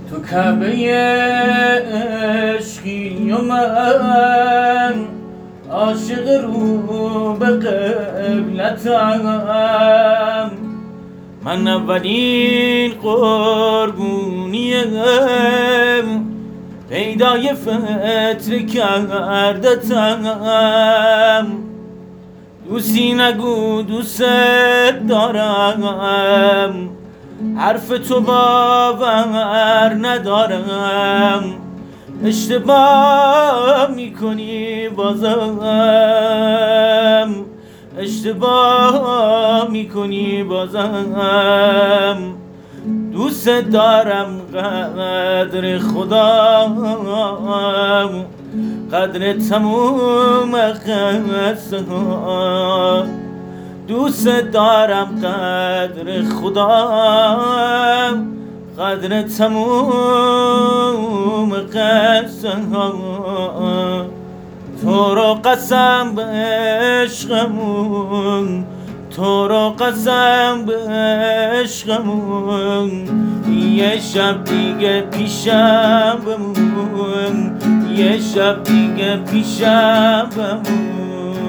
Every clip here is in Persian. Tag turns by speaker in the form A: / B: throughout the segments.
A: تو کعبه عشقی و من عاشق رو به قبلتم. من اولین قربونیم پیدای فتر کردتم. دوستی نگو دوست دارم، حرف تو باور ندارم. اشتباه میکنی بازم، اشتباه میکنی بازم. دوست دارم قدر خدا، قدر تموم قصه. دوست دارم قدر خدا، قدر تموم قصه. تو رو قسم به عشقمون، تو رو قسم به عشقمون. یه شب دیگه پیشم بمون، یه شب دیگه پیشم بمون.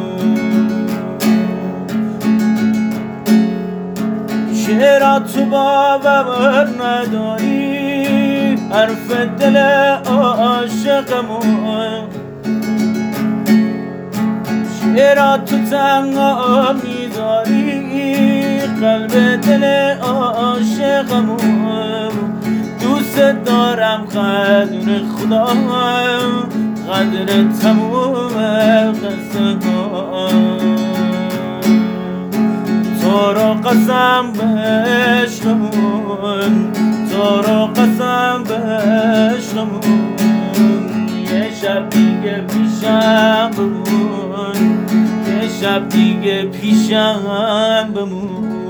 A: چرا تو باور نداری حرف دل عاشقمون؟ چرا تو تنها میذاری قلب دل عاشقمون؟ دوست دارم قدر خدا، قدر تموم قصه. تو رو قسم به عشقمون، تو رو قسم به عشقمون. یه شب دیگه پیشم بمون، یه شب دیگه پیشم بمون.